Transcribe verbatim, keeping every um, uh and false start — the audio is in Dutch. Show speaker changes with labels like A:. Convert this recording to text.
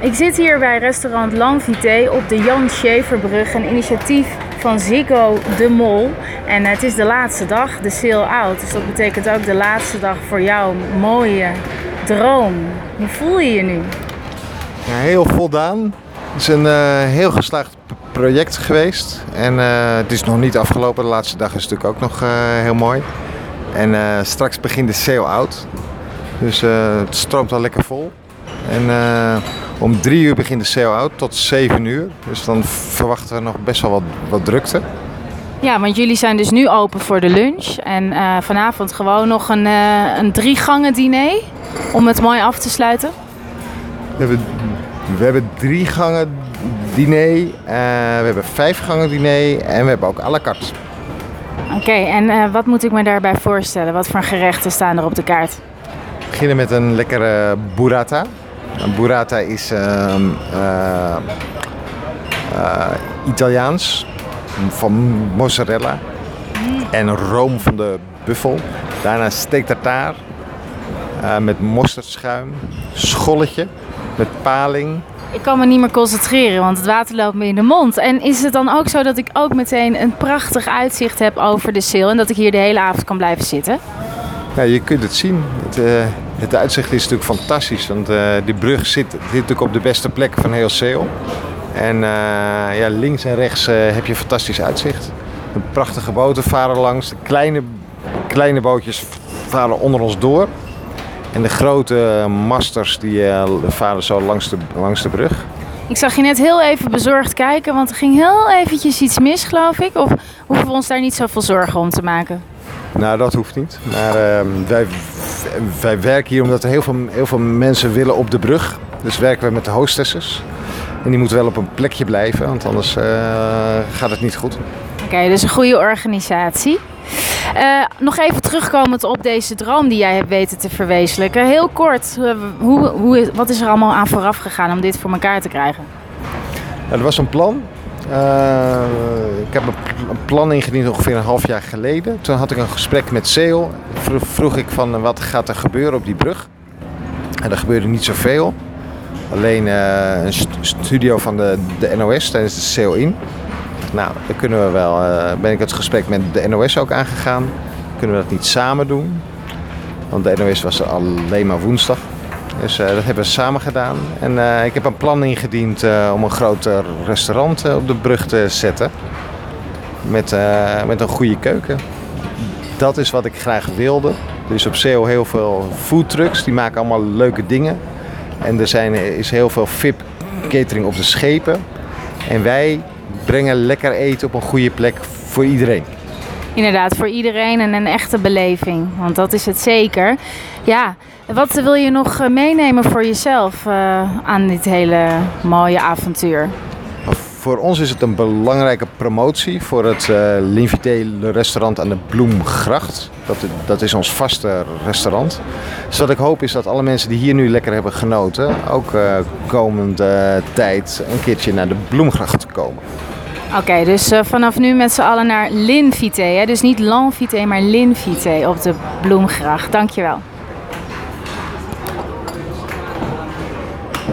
A: Ik zit hier bij restaurant L'Invité op de Jan Scheverbrug, een initiatief van Ziggo de Mol. En het is de laatste dag, de sale out. Dus dat betekent ook de laatste dag voor jouw mooie droom. Hoe voel je je nu?
B: Ja, heel voldaan. Het is een uh, heel geslaagd p- project geweest. En uh, het is nog niet afgelopen. De laatste dag is natuurlijk ook nog uh, heel mooi. En uh, straks begint de sale out. Dus uh, het stroomt al lekker vol. En uh, om drie uur begint de sale out tot zeven uur. Dus dan verwachten we nog best wel wat, wat drukte.
A: Ja, want jullie zijn dus nu open voor de lunch. En uh, vanavond gewoon nog een, uh, een drie gangen diner om het mooi af te sluiten.
B: We hebben, we hebben drie gangen diner, uh, we hebben vijf gangen diner en we hebben ook à la carte.
A: Oké, okay, en uh, wat moet ik me daarbij voorstellen? Wat voor gerechten staan er op de kaart?
B: We beginnen met een lekkere burrata. Een burrata is uh, uh, uh, Italiaans, van mozzarella en room van de buffel. Daarna steak tartare uh, met mosterd-schuim, scholletje met paling.
A: Ik kan me niet meer concentreren, want het water loopt me in de mond. En is het dan ook zo dat ik ook meteen een prachtig uitzicht heb over de sale en dat ik hier de hele avond kan blijven zitten?
B: Ja, je kunt het zien. Het, uh, het uitzicht is natuurlijk fantastisch, want uh, die brug zit, zit natuurlijk op de beste plek van heel Seoul. En uh, ja, links en rechts uh, heb je een fantastisch uitzicht. Een prachtige boten varen langs. De kleine, kleine bootjes varen onder ons door. En de grote masters die uh, varen zo langs de, langs de brug.
A: Ik zag je net heel even bezorgd kijken, want er ging heel eventjes iets mis, geloof ik. Of hoeven we ons daar niet zoveel zorgen om te maken?
B: Nou, dat hoeft niet. Maar uh, wij, wij werken hier omdat er heel veel, heel veel mensen willen op de brug. Dus werken we met de hostesses. En die moeten wel op een plekje blijven, want anders uh, gaat het niet goed.
A: Oké, okay, dus een goede organisatie. Uh, nog even terugkomend op deze droom die jij hebt weten te verwezenlijken. Heel kort, hoe, hoe, wat is er allemaal aan vooraf gegaan om dit voor elkaar te krijgen?
B: Ja, er was een plan. Uh, ik heb een plan ingediend ongeveer een half jaar geleden. Toen had ik een gesprek met Seoul. Vroeg, vroeg ik van wat gaat er gebeuren op die brug. En er gebeurde niet zoveel. Alleen uh, een studio van de, de N O S tijdens de Seoul in. Nou, dan kunnen we wel, uh, ben ik het gesprek met de N O S ook aangegaan. Kunnen we dat niet samen doen? Want de N O S was er alleen maar woensdag. Dus uh, dat hebben we samen gedaan. En uh, ik heb een plan ingediend uh, om een groot uh, restaurant uh, op de brug te zetten. Met, uh, met een goede keuken. Dat is wat ik graag wilde. Er is op Seoul heel veel foodtrucks. Die maken allemaal leuke dingen. En er zijn, is heel veel V I P catering op de schepen. En wij brengen lekker eten op een goede plek voor iedereen.
A: Inderdaad, voor iedereen en een echte beleving. Want dat is het zeker. Ja, wat wil je nog meenemen voor jezelf uh, aan dit hele mooie avontuur?
B: Voor ons is het een belangrijke promotie voor het uh, L'Invité restaurant aan de Bloemgracht. Dat, dat is ons vaste restaurant. Dus wat ik hoop is dat alle mensen die hier nu lekker hebben genoten ook uh, komende tijd een keertje naar de Bloemgracht komen.
A: Oké, okay, dus uh, vanaf nu met z'n allen naar L'Invité. Hè? Dus niet L'Invité, maar L'Invité op de Bloemgracht. Dankjewel.